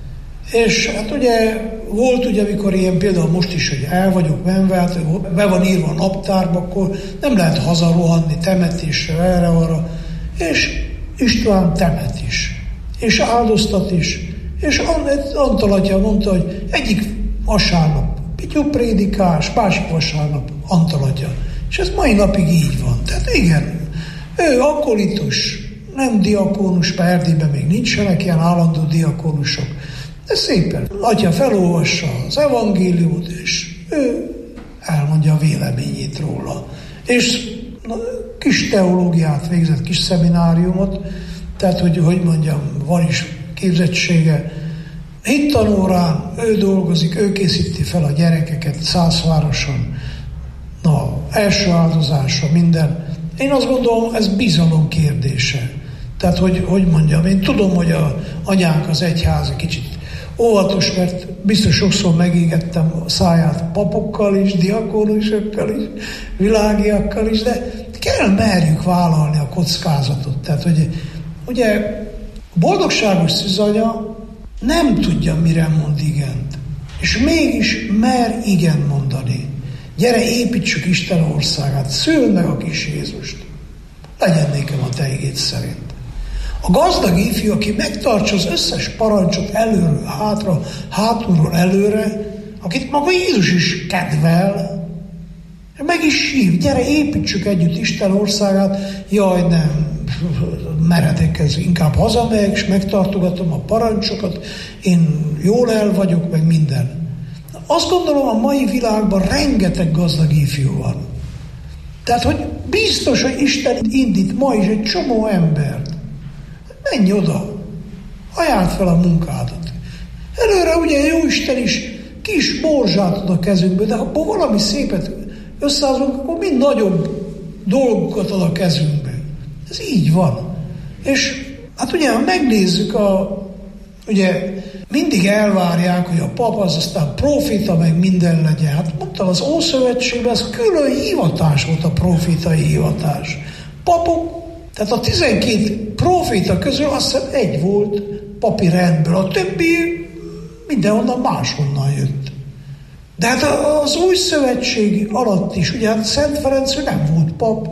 És hát ugye volt ugye, amikor ilyen például most is, hogy el vagyok menve, hát be van írva a naptárba, akkor nem lehet hazarohanni temetésre, erre-arra, és István temet is, és áldoztat is, és Antal atya mondta, hogy egyik vasárnap Pityu prédikás, másik vasárnap Antal atya. És ez mai napig így van. Tehát igen, ő akolitus, nem diakónus, mert Erdélyben még nincsenek ilyen állandó diakónusok, de szépen atya felolvassa az evangéliumot, és ő elmondja a véleményét róla. És kis teológiát végzett, kis szemináriumot, tehát, hogy mondjam, van is képzettsége. Hittanórán ő dolgozik, ő készíti fel a gyerekeket Szászvároson, na, első áldozása, minden. Én azt gondolom, ez bizalom kérdése. Tehát, hogy mondjam, én tudom, hogy a anyánk az egyház kicsit óvatos, mert biztos sokszor megégettem a száját papokkal is, diakónusokkal is, világiakkal is, de kell merjük vállalni a kockázatot. Tehát, hogy ugye boldogságos szűzanya nem tudja, mire mond igent, és mégis mer igen mondani. Gyere, építsük Isten országát, szüld meg a kis Jézust. Legyen nékem a te igéd szerint. A gazdag ifjú, aki megtartsa az összes parancsot előről, hátra, hátulról előre, akit maga Jézus is kedvel, meg is hív, gyere, építsük együtt Isten országát, jaj, nem, meredek ez, inkább hazamegyek, és megtartogatom a parancsokat, én jól el vagyok, meg minden. Azt gondolom, a mai világban rengeteg gazdag ifjú van. Tehát, hogy biztos, hogy Isten indít ma is egy csomó embert. Menj oda, ajánld fel a munkádat. Előre ugye Jóisten is kis morzsát ad a kezünkbe, de ha valami szépet összehozunk, akkor mind nagyobb dolgokat ad a kezünkbe. Ez így van. És hát ugye, ha megnézzük ugye mindig elvárják, hogy a pap az aztán profita, meg minden legyen. Hát mondtam, az Ószövetségben ez külön hivatás volt, a profitai hivatás. Papok, tehát a 12 profita közül azt hiszem egy volt papi rendből, a többi mindenhonnan máshonnan jött. De hát az új szövetség alatt is, ugye hát Szent Ferenc nem volt pap,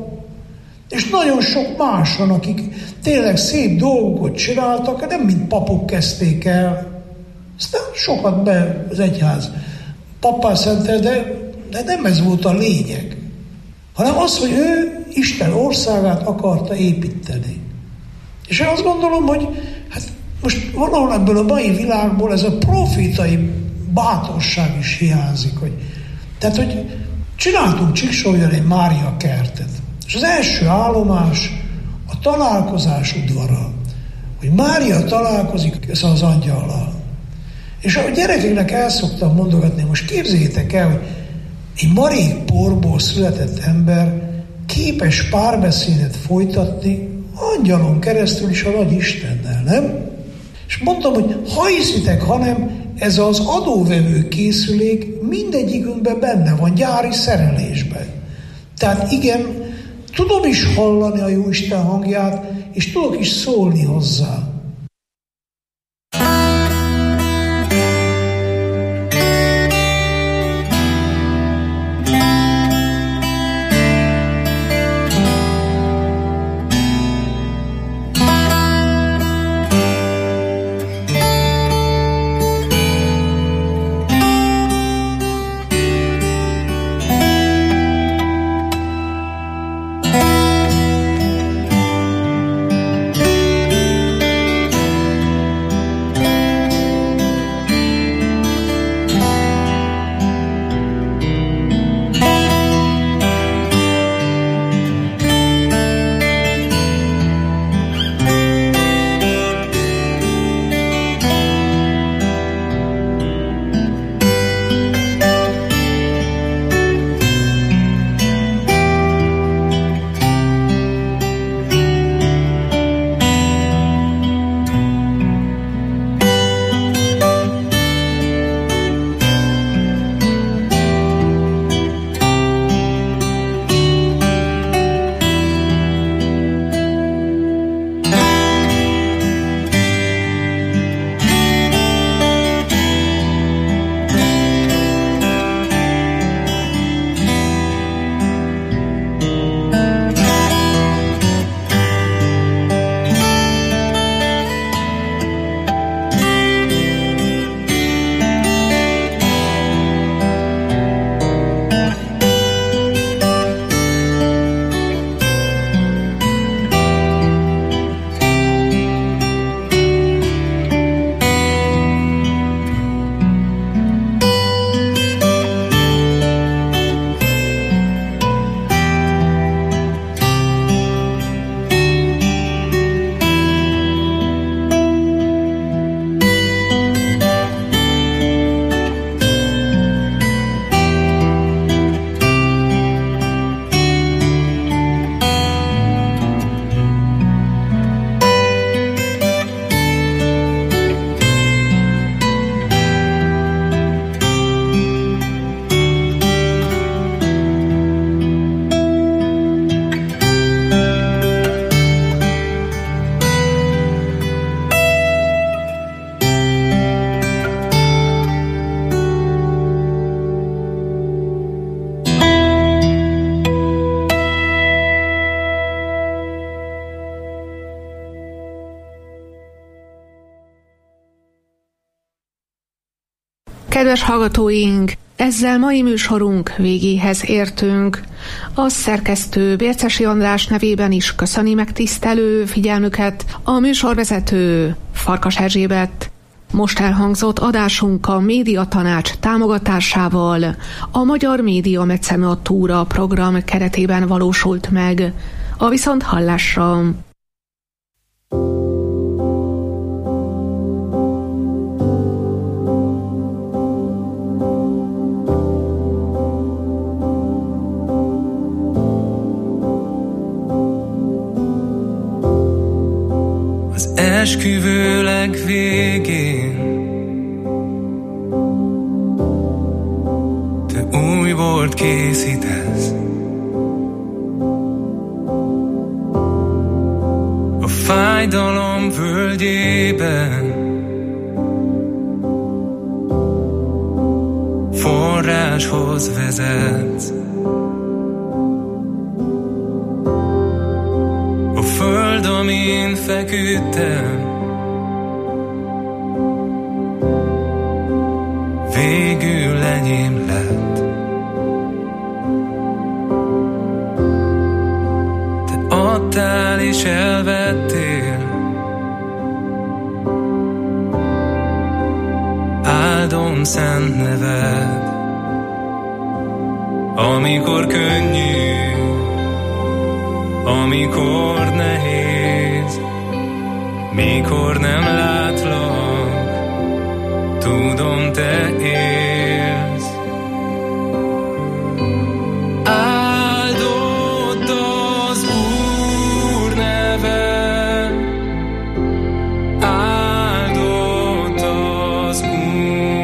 és nagyon sok más van, akik tényleg szép dolgokat csináltak, nem mint papok kezdték el. Aztán sokat be az egyház pappá szentel, de nem ez volt a lényeg, hanem az, hogy ő Isten országát akarta építeni. És én azt gondolom, hogy hát most valahol ebből a mai világból ez a profitai bátorság is hiányzik. Tehát, hogy csináltunk Csíksólyán egy Mária kertet, és az első állomás a találkozás udvara, hogy Mária találkozik az angyallal. És a gyerekeknek el szoktam mondogatni, most képzeljétek el, hogy egy marék porból született ember képes párbeszédet folytatni angyalon keresztül is a nagy Istennel, nem? És mondtam, hogy ha hiszitek, hanem ez az adóvevő készülék mindegyikünkben benne van, gyári szerelésben. Tehát igen, tudom is hallani a Jóisten hangját, és tudok is szólni hozzá. Kedves hallgatóink, ezzel mai műsorunk végéhez értünk. A szerkesztő Bércesi András nevében is köszöni megtisztelő figyelmüket a műsorvezető Farkas Erzsébet. Most elhangzott adásunk a Médiatanács támogatásával a Magyar Média Mecenatúra program keretében valósult meg. A viszonthallásra! Esküvő legvégén te új bort készítesz, a fájdalom völgyében forráshoz vezetsz. A föld, amin feküdtem, végül enyém lett. Te adtál és elvettél, áldom szent neved. Amikor könnyű, amikor nehéz, mikor nem látlak, tudom, te élsz. Áldott az Úr neve, áldott az Úr.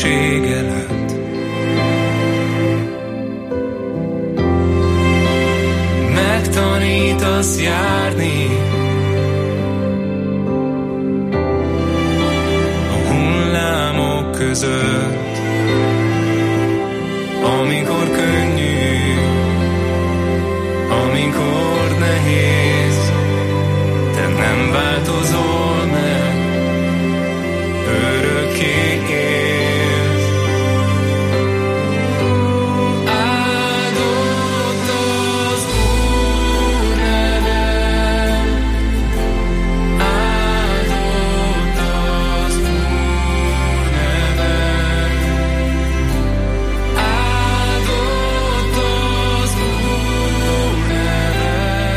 hűségelet. Megtanítasz járni a hullámok között, amikor könnyű, amikor nehéz, te nem változol meg, örökké élsz. Áldott az Úr neve, áldott az Úr neve, áldott az Úr neve,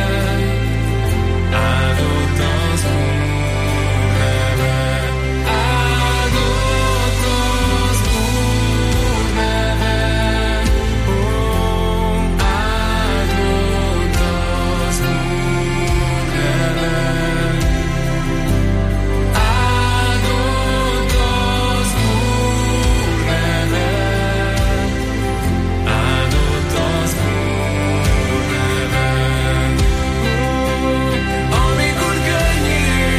áldott az Úr neve, áldott az Úr neve, ó, áldott az Úr neve, áldott az Úr neve, áldott az Úr neve. Amikor könnyű,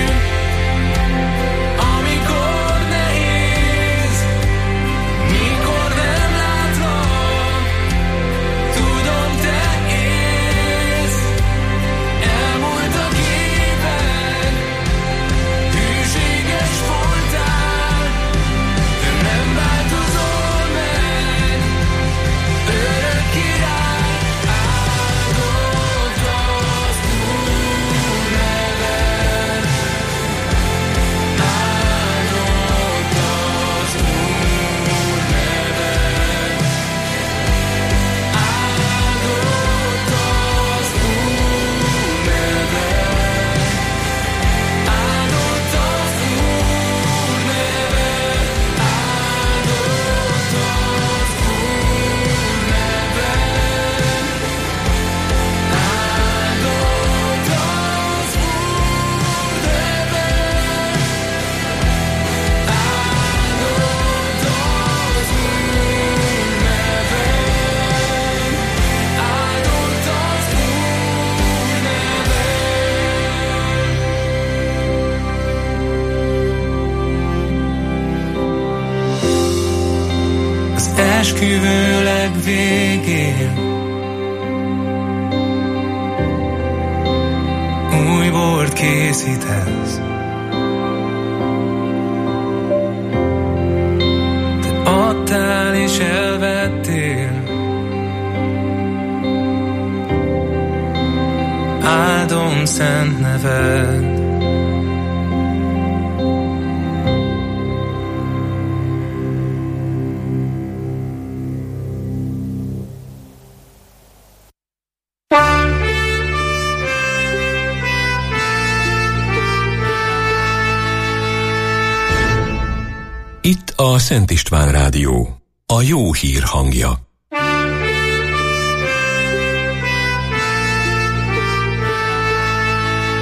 amikor nehéz, mikor nem látlak, tudom, te élsz. Elmúltak évek, hűséges voltál, de nem változol meg, örök király. Áldott az Úr neve, áldott az Úr neve, áldott az Úr neve, áldott az Úr neve, áldott az Úr neve, áldott az Úr neve, áldott az Úr neve, áldott az Úr neve. Az esküvő legvégén új bort készítesz, te adtál és elvettél, áldom szent neved. Itt a Szent István Rádió, a jó hír hangja.